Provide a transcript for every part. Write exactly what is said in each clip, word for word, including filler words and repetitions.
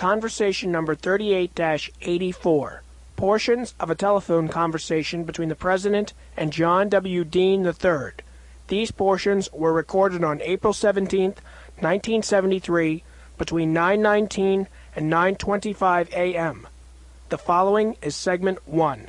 conversation number thirty-eight dash eighty-four, portions of a telephone conversation between the President and John W. Dean the third. These portions were recorded on April seventeenth, nineteen seventy-three, between nine nineteen and nine twenty-five a m The following is segment one.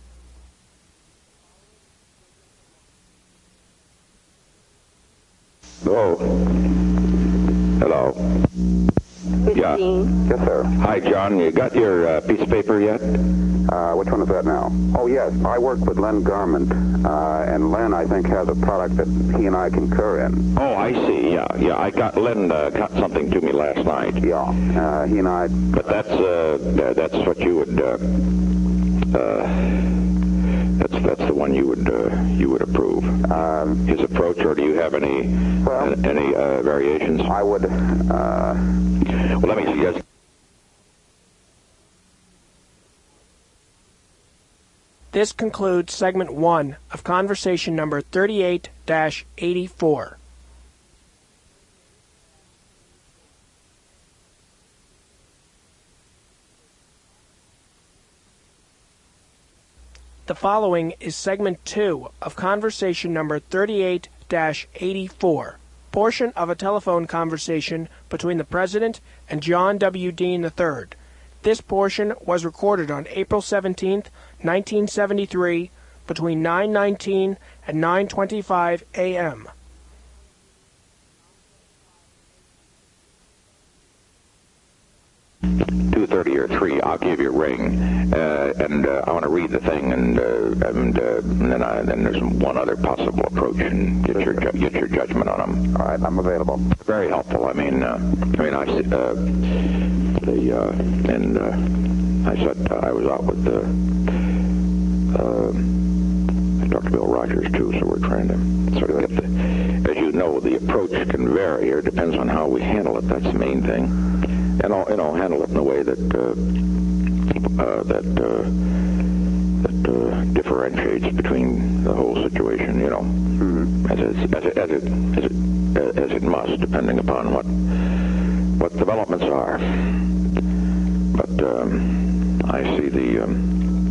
Hello. Hello. Yeah. Yes, sir. Hi, John. You got your uh, piece of paper yet? Uh, which one is that now? Oh, yes. I work with Len Garment, uh, and Len, I think, has a product that he and I concur in. Oh, I see. Yeah, yeah. I got Len uh, got something to me last night. Yeah. Uh, he and I. But that's uh, that's what you would. Uh, uh, that's that's the one you would uh, you would approve. Uh, His approach, or do you have any well, uh, any uh, variations? I would. Uh, well, let me see. Yes. This concludes segment one of conversation number thirty-eight dash eighty-four. The following is segment two of conversation number thirty-eight dash eighty-four, portion of a telephone conversation between the President and John W. Dean the third. This portion was recorded on April seventeenth, nineteen seventy-three, between nine nineteen and nine twenty-five a m two thirty or three, I'll give you a ring, uh, and uh, I want to read the thing, and uh, and, uh, and then I, then there's one other possible approach, and get your ju- get your judgment on them. all right, I'm available. Very helpful. I mean, uh, I mean, I uh, the uh, and uh, I said uh, I was out with the. Uh, I talked to Bill Rogers too, so we're trying to sort of get the. As you know, the approach can vary, or depends on how we handle it. That's the main thing. And I'll, and I'll handle it in a way that uh, uh, that uh, that uh, differentiates between the whole situation, you know, mm-hmm. as it as it as it as it, as it must, depending upon what what developments are. But um, I see the. Um,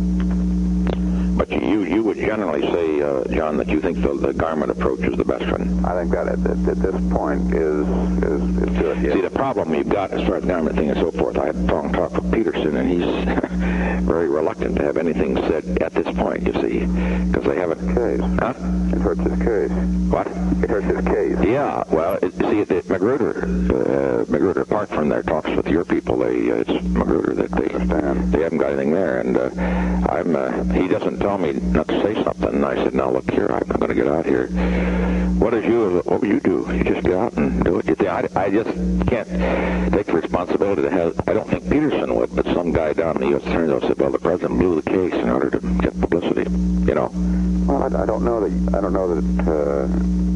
But you you would generally say, uh, John, that you think the, the Garment approach is the best one. I think that at, at this point is is, is good. Yes. See, the problem you've got as far as Garment thing and so forth, I had a long talk with Peterson, and he's very reluctant to have anything said at this point, you see, because they haven't. Case. Huh? It hurts his case. What? It hurts his case. Yeah, well, it, see, at Magruder, uh, Magruder, apart from their talks with your people, they uh, it's Magruder that they understand. They haven't got anything there, and uh, I'm. Uh, he doesn't tell me not to say something, and I said, now look here, I'm going to get out here. What is you? What would you do? You just get out and do it. You think, I, I just can't take the responsibility to have. I don't think Peterson would, but some guy down in the U S Attorney's office said, well, the president blew the case in order to get publicity. You know. Well, I, I don't know that. I don't know that. Uh...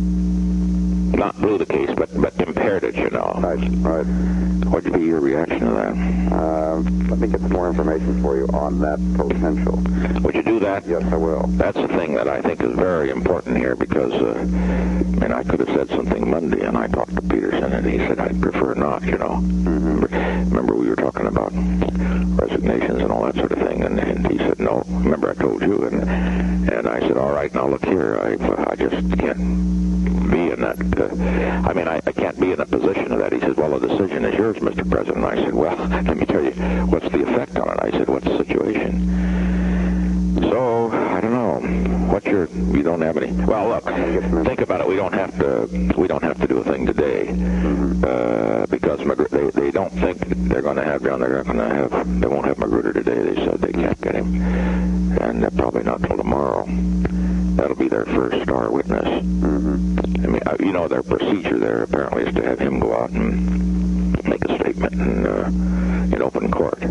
Not blew the case, but but impaired it. You know. Right. Right. What would be your reaction to that? Uh, let me get some more information for you on that potential. Would you do that? Yes, I will. That's the thing that I think is very important here, because uh, I mean, I could have said something Monday, and I talked to Peterson, and he said I'd prefer not. You know. Mm-hmm. Remember, remember we were talking about resignations and all that sort of thing, and, and he said no. Remember I told you, and and I said, all right, now look here, I I just can't be in that. Uh, I mean, I, I can't be in a position of that. He said, well, the decision is yours, Mister President. I said, well, let me tell you, what's the effect on it? I said, what's the situation? So, I don't know. What's your, you don't have any, well, look, think about it. We don't have to, we don't have to do a thing today, uh, because they, they don't think they're going to have John, they're going to have, they won't have Magruder today. They said they can't get him, and uh, probably not till tomorrow. That'll be their first star witness. Mm-hmm. I mean, uh, you know, their procedure there apparently is to have him go out and make a statement in, uh, in open court.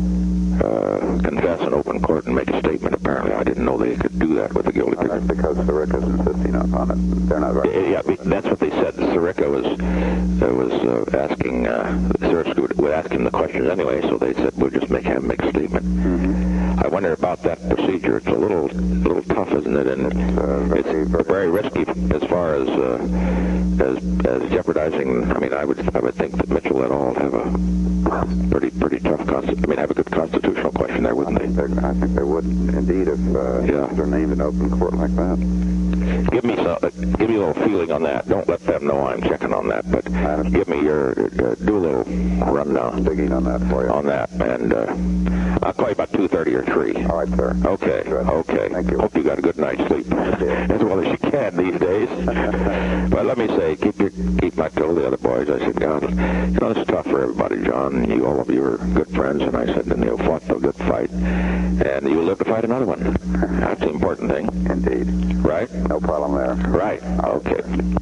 Uh, confess in open court and make a statement, apparently. I didn't know they could do that with the guilty people. That's because Sirica's insisting upon it. They're not right. Yeah, that's what they said. Sirica was uh, was uh, asking, uh, Sirica would ask him the questions anyway, so they said, we'll just make him make a statement. Mm-hmm. I wonder about that procedure. It's a little, little tough, isn't it? And it's, uh, very, it's very, very risky as far as uh, as as jeopardizing. I mean, I would I would think that Mitchell et al. Have a pretty pretty tough. Consti- I mean, have a good constitutional question there, wouldn't they? I think they would indeed if uh, yeah. they're named in open court like that. Give me some, uh, give me a little feeling on that. Don't let them know I'm checking on that, but give me your, uh, do a little rundown. Digging on that for you. On that, and uh, I'll call you about two thirty or three. All right, sir. Okay, Good. okay. Thank you. Hope you got a good night's sleep, as well as you can these days. But let me say, keep your, keep, I told the other boys, I said, God, you know, it's tough for everybody, John. You, all of you are good friends, and I said, and you fought the good fight, and you live to fight another one. That's the important thing. Indeed. Right? No problem there. Right. Okay.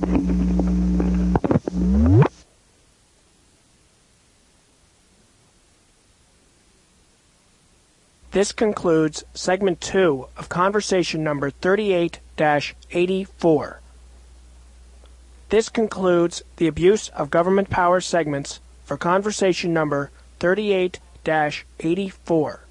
This concludes segment two of conversation number thirty-eight dash eighty-four. This concludes the abuse of government power segments for conversation number thirty-eight dash eighty-four.